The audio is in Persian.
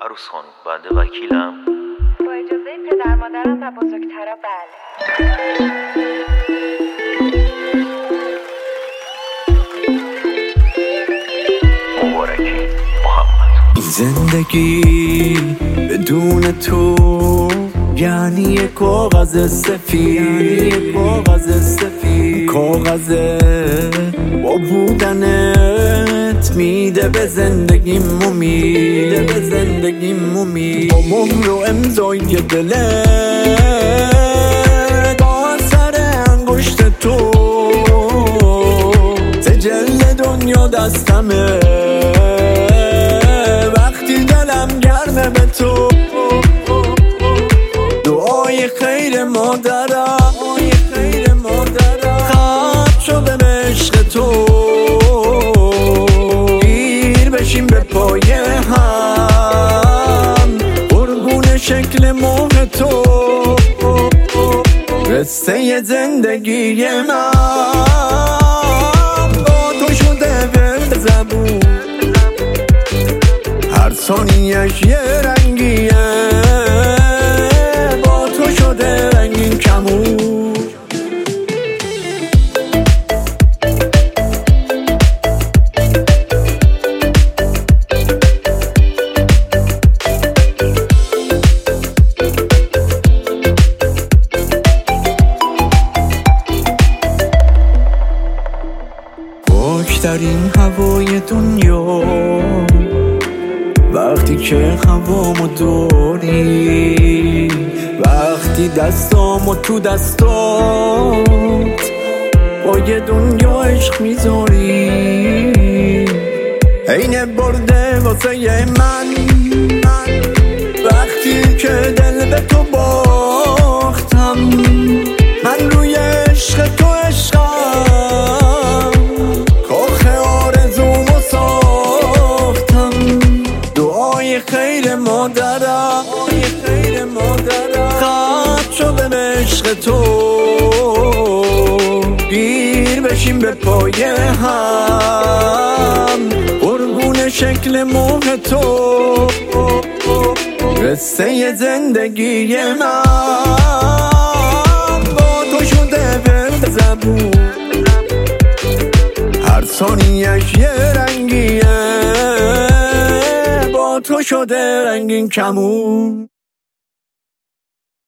عروس خانم بنده وکیلم. با اجازه پدر مادرم و بزرگترا بله. مبارکی محمد. زندگی بدون تو یعنی یک کاغذ سفید، کاغذ با بودنت میده به زندگیم امید، با مهر و امضای دلت، با اثر انگشت تو سجل دنیا دستمه وقتی دلم گرمه به تو. دعای خیر مادرم خط شده به عشق تو، گیر بشیم به پای هم قربون شکل مهر تو. قصه زندگی من با تو شده به زبون، هر ثانیه‌اش یه رنگیه با تو شده رنگین کمون. پاکترین هوای دنیا وقتی که هوامو داری، وقتی دستامو تو دستات با یه دنیا عشق میذاری، عین برده واسه من وقتی که دل به تو باختم. من روی عشق تو عشقم، کاخ آرزومو ساختم. دعای خیر مادرم خط شده به عشق تو، گیر بشیم به پای هم قربون شکل مهر تو. قصه زندگی من با تو شده به زبون، هر ثانیه‌اش یه رنگیه با تو شده رنگین کمون.